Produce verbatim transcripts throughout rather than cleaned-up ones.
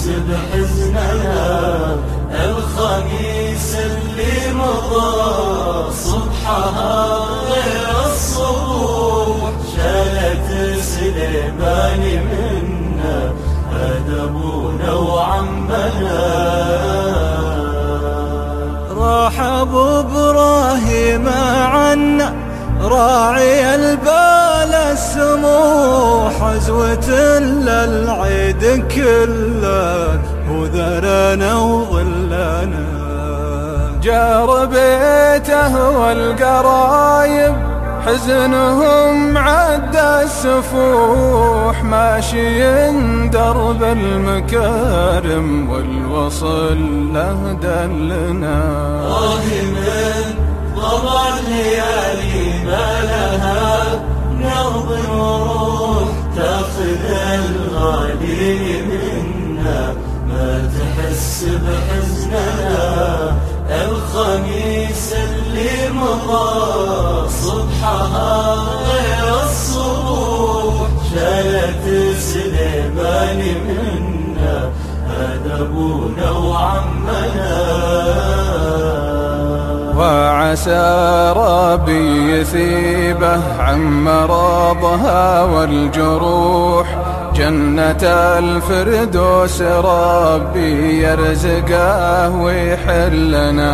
تحس بحزننا. الخميس اللي مضى صبحها غير الصبح، شالت سليمان منا أدبونا وعمنا. راح ابو ابراهيم عنا راعي البال السموح، عزوة للعيد كله وذرنا وظلنا. جار بيته والقرايب حزنهم عد السفوح، ماشيين درب المكارم والوصل له دلنا. آه من ضبع الليالي ما لها نرض وروح، تاخذ الغالي منا ما تحس بحزننا. الخميس اللي مضى صبحها غير الصبح، شالت سليمان منا أدبونا وعمنا. وعسى ربي يثيبه عن مرضها والجروح، جنة الفردوس ربي يرزقه ويحلنا.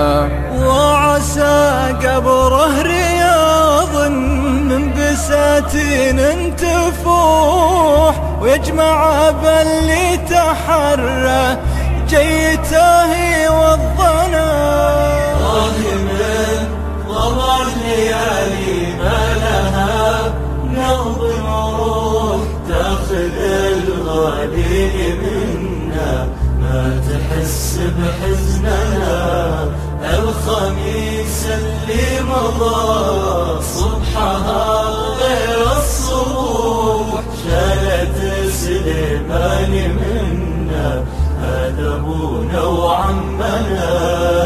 وعسى قبره رياض من بساتين تفوح، ويجمع باللي تحرى جيته والظنا. من ضبع الليالي ما لها نرض وروح، تاخذ الغالي منا ما تحس بحزننا. الخميس اللي مضى صبحها غير الصبح، شالت سليمان منا أدبونا وعمنا.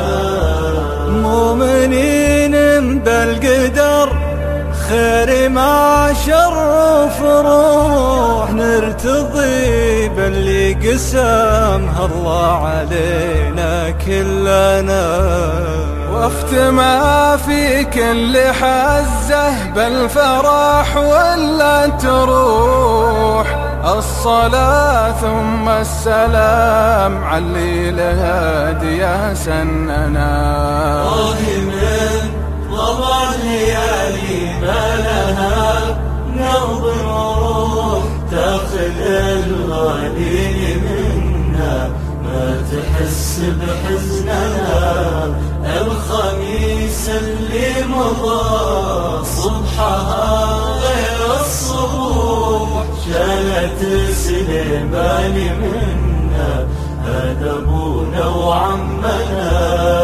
مؤمنين بالقدر خير ما شر فروح، نرتضي باللي قسمها الله علينا كلنا. واختما في كل حزة بالفرح ولا تروح، الصلاة ثم السلام علي لهادي سننا. آه من ضبع الليالي ما لها نرض وروح، تاخذ الغالي منا ما تحس بحزننا. الخميس اللي مضى صبحها غير الصبح، شالت سليمان منا أدبونا وعمنا.